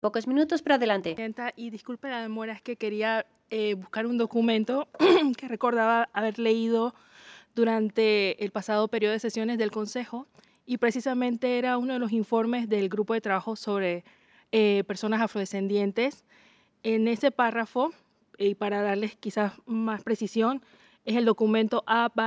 Pocos minutos, pero adelante. Presidenta, y disculpe la demora, es que quería buscar un documento que recordaba haber leído durante el pasado periodo de sesiones del Consejo y precisamente era uno de los informes del grupo de trabajo sobre personas afrodescendientes. En ese párrafo, y para darles quizás más precisión, es el documento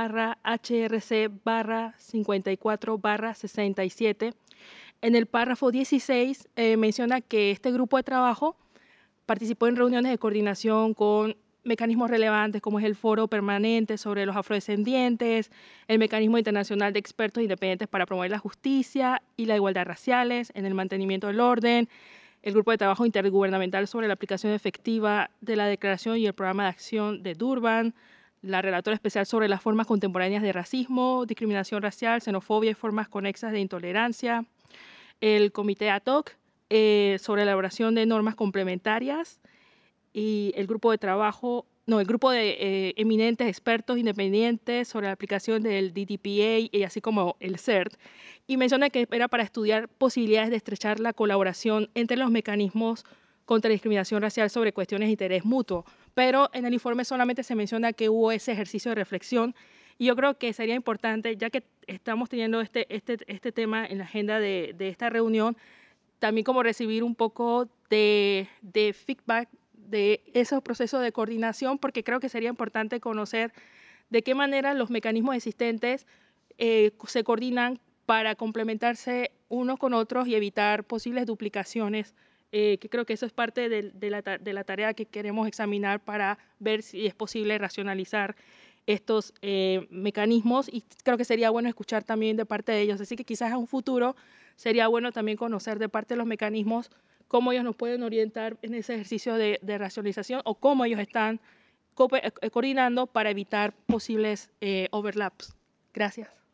A/HRC/54/67. En el párrafo 16 menciona que este grupo de trabajo participó en reuniones de coordinación con mecanismos relevantes como es el Foro Permanente sobre los Afrodescendientes, el Mecanismo Internacional de Expertos Independientes para Promover la Justicia y la Igualdad Raciales en el mantenimiento del orden, el Grupo de Trabajo Intergubernamental sobre la aplicación efectiva de la Declaración y el Programa de Acción de Durban, la Relatora Especial sobre las formas contemporáneas de racismo, discriminación racial, xenofobia y formas conexas de intolerancia, el Comité ad hoc sobre la elaboración de normas complementarias y el grupo de trabajo, no, el grupo de eminentes expertos independientes sobre la aplicación del DDPA y así como el CERT. Y menciona que era para estudiar posibilidades de estrechar la colaboración entre los mecanismos contra la discriminación racial sobre cuestiones de interés mutuo. Pero en el informe solamente se menciona que hubo ese ejercicio de reflexión y yo creo que sería importante, ya que estamos teniendo este tema en la agenda de esta reunión, también como recibir un poco de feedback de esos procesos de coordinación, porque creo que sería importante conocer de qué manera los mecanismos existentes se coordinan para complementarse unos con otros y evitar posibles duplicaciones, que creo que eso es parte de la tarea que queremos examinar para ver si es posible racionalizar estos mecanismos y creo que sería bueno escuchar también de parte de ellos. Así que quizás en un futuro sería bueno también conocer de parte de los mecanismos cómo ellos nos pueden orientar en ese ejercicio de racionalización o cómo ellos están coordinando para evitar posibles overlaps. Gracias.